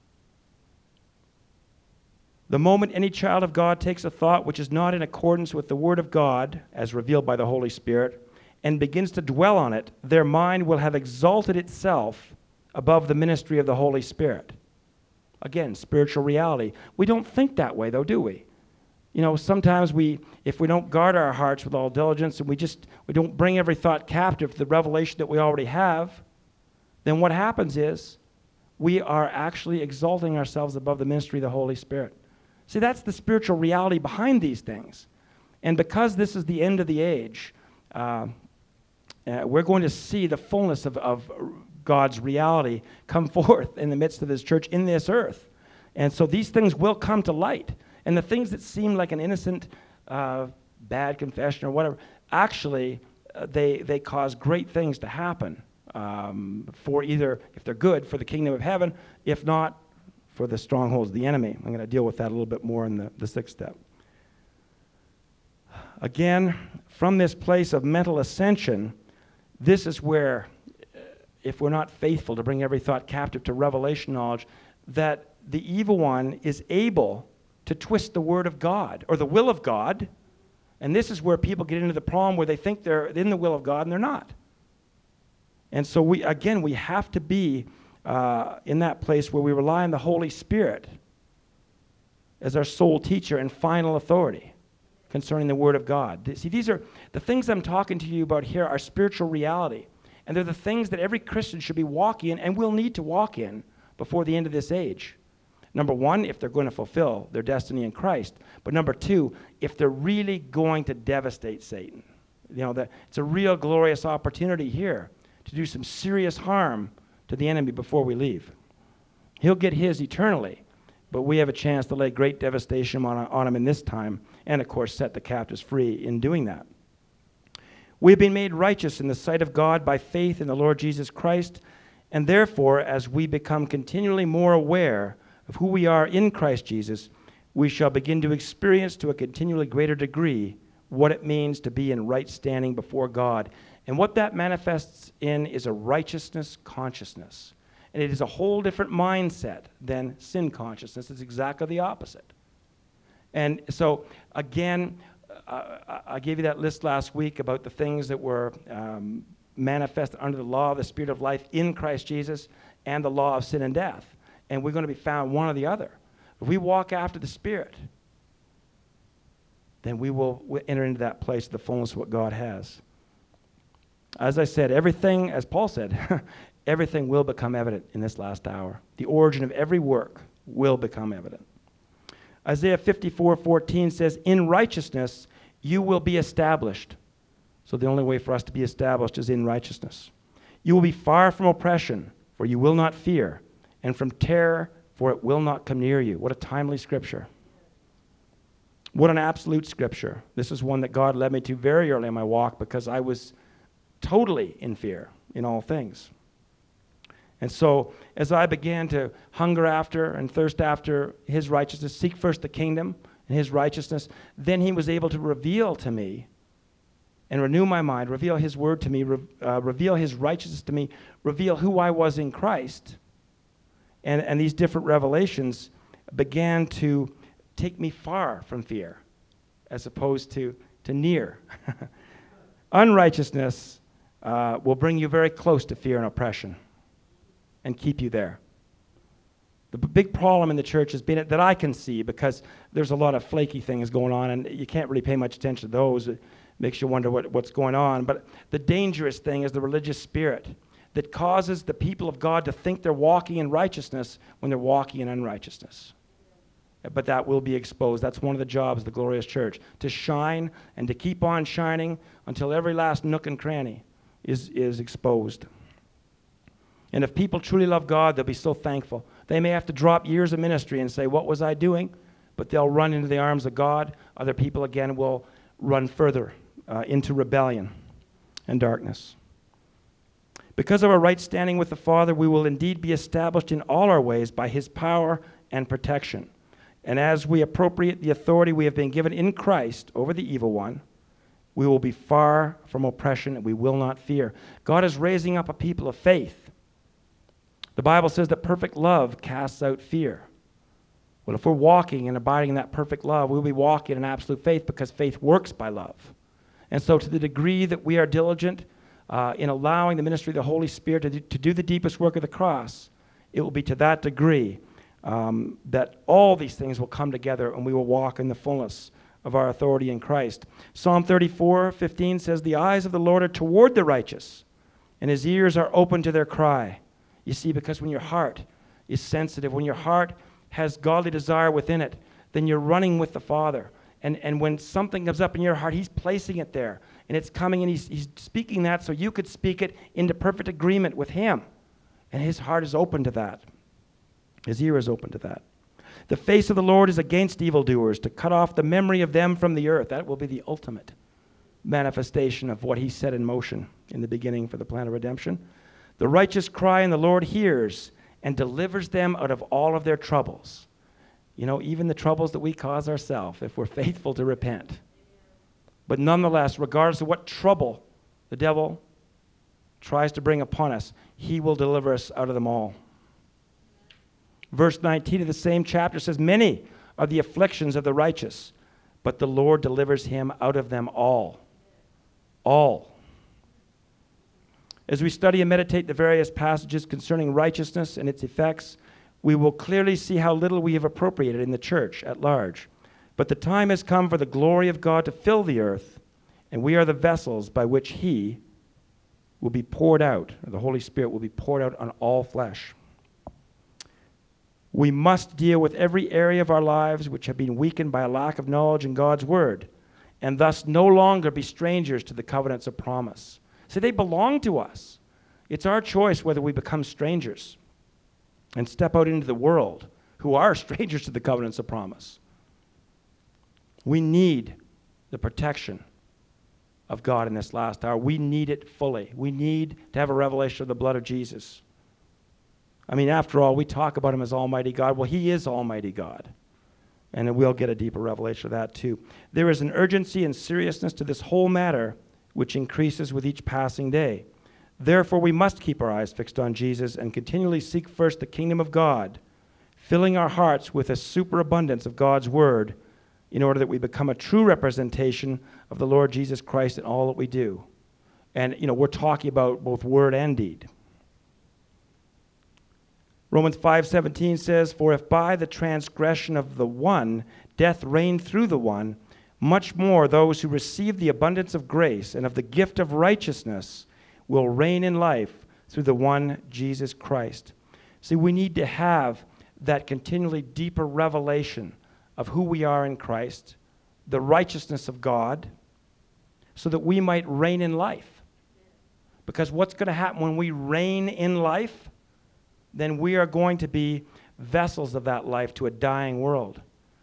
Speaker 1: The moment any child of God takes a thought which is not in accordance with the Word of God, as revealed by the Holy Spirit, and begins to dwell on it, their mind will have exalted itself above the ministry of the Holy Spirit. Again, spiritual reality. We don't think that way, though, do we? You know, sometimes if we don't guard our hearts with all diligence and we don't bring every thought captive to the revelation that we already have, then what happens is we are actually exalting ourselves above the ministry of the Holy Spirit. See, that's the spiritual reality behind these things. And because this is the end of the age, we're going to see the fullness of God's reality come forth in the midst of his church in this earth. And so these things will come to light. And the things that seem like an innocent, bad confession or whatever, actually, they cause great things to happen for either, if they're good, for the kingdom of heaven, if not, for the strongholds of the enemy. I'm going to deal with that a little bit more in the sixth step. Again, from this place of mental ascension, this is where, if we're not faithful to bring every thought captive to revelation knowledge, that the evil one is able to twist the word of God or the will of God. And this is where people get into the problem where they think they're in the will of God and they're not. And so we have to be in that place where we rely on the Holy Spirit as our sole teacher and final authority concerning the Word of God. See, these are the things I'm talking to you about here are spiritual reality. And they're the things that every Christian should be walking in and will need to walk in before the end of this age. Number one, if they're going to fulfill their destiny in Christ. But number two, if they're really going to devastate Satan. You know, it's a real glorious opportunity here to do some serious harm to the enemy before we leave. He'll get his eternally, but we have a chance to lay great devastation on him in this time and, of course, set the captives free in doing that. We've been made righteous in the sight of God by faith in the Lord Jesus Christ, and therefore, as we become continually more aware of who we are in Christ Jesus, we shall begin to experience to a continually greater degree what it means to be in right standing before God. And what that manifests in is a righteousness consciousness. And it is a whole different mindset than sin consciousness. It's exactly the opposite. And so, again, I gave you that list last week about the things that were manifested under the law of the Spirit of life in Christ Jesus and the law of sin and death. And we're going to be found one or the other. If we walk after the Spirit, then we will enter into that place of the fullness of what God has. As I said, everything, as Paul said, everything will become evident in this last hour. The origin of every work will become evident. Isaiah 54:14 says, in righteousness you will be established. So the only way for us to be established is in righteousness. You will be far from oppression, for you will not fear, and from terror, for it will not come near you. What a timely scripture. What an absolute scripture. This is one that God led me to very early in my walk because I was totally in fear in all things. And so as I began to hunger after and thirst after his righteousness, seek first the kingdom and his righteousness, then he was able to reveal to me and renew my mind, reveal his word to me, reveal his righteousness to me, reveal who I was in Christ. And these different revelations began to take me far from fear as opposed to near. Unrighteousness will bring you very close to fear and oppression and keep you there. The big problem in the church has been that I can see, because there's a lot of flaky things going on and you can't really pay much attention to those. It makes you wonder what's going on. But the dangerous thing is the religious spirit that causes the people of God to think they're walking in righteousness when they're walking in unrighteousness. But that will be exposed. That's one of the jobs of the glorious church, to shine and to keep on shining until every last nook and cranny is exposed. And if people truly love God, they'll be so thankful. They may have to drop years of ministry and say, what was I doing? But they'll run into the arms of God. Other people, again, will run further into rebellion and darkness. Because of our right standing with the Father, we will indeed be established in all our ways by his power and protection. And as we appropriate the authority we have been given in Christ over the evil one, we will be far from oppression and we will not fear. God is raising up a people of faith. The Bible says that perfect love casts out fear. Well, if we're walking and abiding in that perfect love, we'll be walking in absolute faith, because faith works by love. And so to the degree that we are diligent in allowing the ministry of the Holy Spirit to do the deepest work of the cross, it will be to that degree that all these things will come together and we will walk in the fullness of our authority in Christ. Psalm 34:15 says, the eyes of the Lord are toward the righteous, and his ears are open to their cry. You see, because when your heart is sensitive, when your heart has godly desire within it, then you're running with the Father. And when something comes up in your heart, he's placing it there. And it's coming, and he's speaking that so you could speak it into perfect agreement with him. And his heart is open to that. His ear is open to that. The face of the Lord is against evildoers, to cut off the memory of them from the earth. That will be the ultimate manifestation of what he set in motion in the beginning for the plan of redemption. The righteous cry, and the Lord hears and delivers them out of all of their troubles. You know, even the troubles that we cause ourselves, if we're faithful to repent. But nonetheless, regardless of what trouble the devil tries to bring upon us, he will deliver us out of them all. Verse 19 of the same chapter says, many are the afflictions of the righteous, but the Lord delivers him out of them all. All. As we study and meditate the various passages concerning righteousness and its effects, we will clearly see how little we have appropriated in the church at large. But the time has come for the glory of God to fill the earth, and we are the vessels by which he will be poured out, or the Holy Spirit will be poured out on all flesh. We must deal with every area of our lives which have been weakened by a lack of knowledge in God's word, and thus no longer be strangers to the covenants of promise. See, they belong to us. It's our choice whether we become strangers and step out into the world who are strangers to the covenants of promise. We need the protection of God in this last hour. We need it fully. We need to have a revelation of the blood of Jesus. I mean, after all, we talk about him as Almighty God. Well, he is Almighty God. And we'll get a deeper revelation of that too. There is an urgency and seriousness to this whole matter which increases with each passing day. Therefore, we must keep our eyes fixed on Jesus and continually seek first the kingdom of God, filling our hearts with a superabundance of God's word in order that we become a true representation of the Lord Jesus Christ in all that we do. And, you know, we're talking about both word and deed. Romans 5:17 says, for if by the transgression of the one death reigned through the one, much more those who receive the abundance of grace and of the gift of righteousness will reign in life through the one Jesus Christ. See, we need to have that continually deeper revelation of who we are in Christ, the righteousness of God, so that we might reign in life. Because what's going to happen when we reign in life? Then we are going to be vessels of that life to a dying world.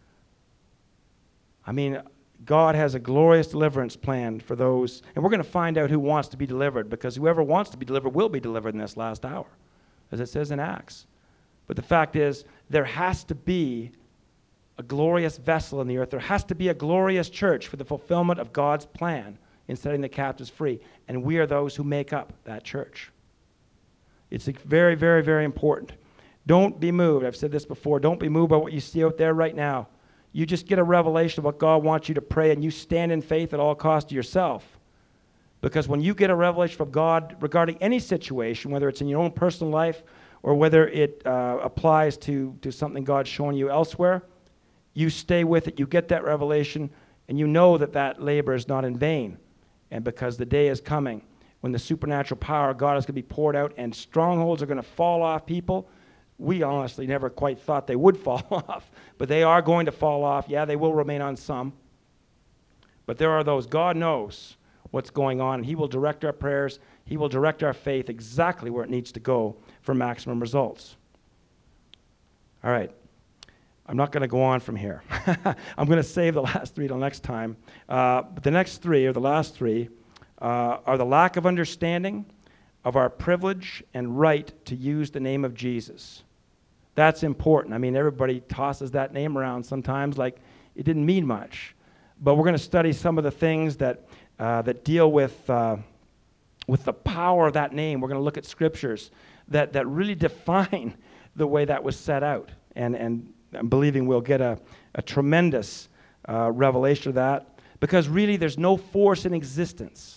Speaker 1: I mean, God has a glorious deliverance plan for those, and we're going to find out who wants to be delivered, because whoever wants to be delivered will be delivered in this last hour, as it says in Acts. But the fact is, there has to be a glorious vessel in the earth. There has to be a glorious church for the fulfillment of God's plan in setting the captives free, and we are those who make up that church. It's very, very, very important. Don't be moved. I've said this before. Don't be moved by what you see out there right now. You just get a revelation of what God wants you to pray, and you stand in faith at all costs to yourself. Because when you get a revelation from God regarding any situation, whether it's in your own personal life or whether it applies to something God's showing you elsewhere, you stay with it, you get that revelation, and you know that that labor is not in vain. And because the day is coming when the supernatural power of God is going to be poured out and strongholds are going to fall off people. We honestly never quite thought they would fall off, but they are going to fall off. Yeah, they will remain on some. But there are those, God knows what's going on, and He will direct our prayers. He will direct our faith exactly where it needs to go for maximum results. All right. I'm not going to go on from here. I'm going to save the last three till next time. But the next three, or the last three, are the lack of understanding of our privilege and right to use the name of Jesus. That's important. I mean, everybody tosses that name around sometimes like it didn't mean much. But we're going to study some of the things that deal with the power of that name. We're going to look at scriptures that really define the way that was set out. And I'm believing we'll get a tremendous revelation of that, because really there's no force in existence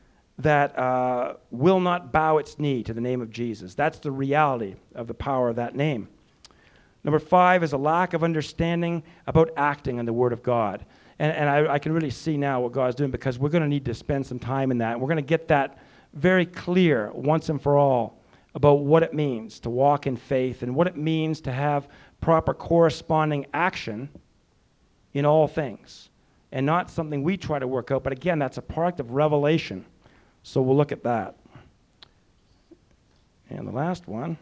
Speaker 1: that will not bow its knee to the name of Jesus. That's the reality of the power of that name. Number 5 is a lack of understanding about acting on the Word of God. And I can really see now what God's doing, because we're going to need to spend some time in that. We're going to get that very clear once and for all about what it means to walk in faith and what it means to have proper corresponding action in all things. And not something we try to work out, but again, that's a product of revelation. So we'll look at that. And the last one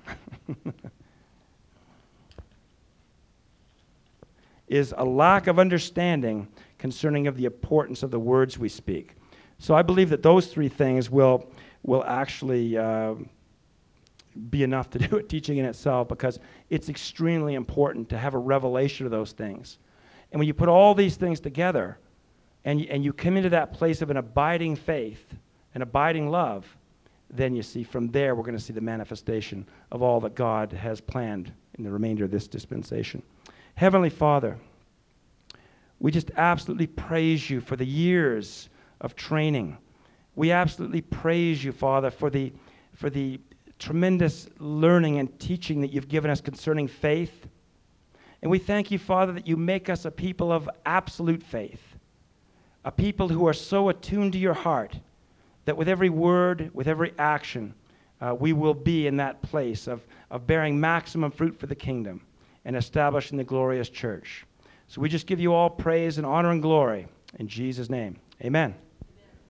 Speaker 1: is a lack of understanding concerning of the importance of the words we speak. So I believe that those three things will actually be enough to do a teaching in itself, because it's extremely important to have a revelation of those things. And when you put all these things together and you come into that place of an abiding faith, an abiding love, then you see from there we're going to see the manifestation of all that God has planned in the remainder of this dispensation. Heavenly Father, we just absolutely praise you for the years of training. We absolutely praise you, Father, for the tremendous learning and teaching that you've given us concerning faith. And we thank you, Father, that you make us a people of absolute faith, a people who are so attuned to your heart that with every word, with every action, we will be in that place of bearing maximum fruit for the kingdom and establishing the glorious church. So we just give you all praise and honor and glory in Jesus' name. Amen.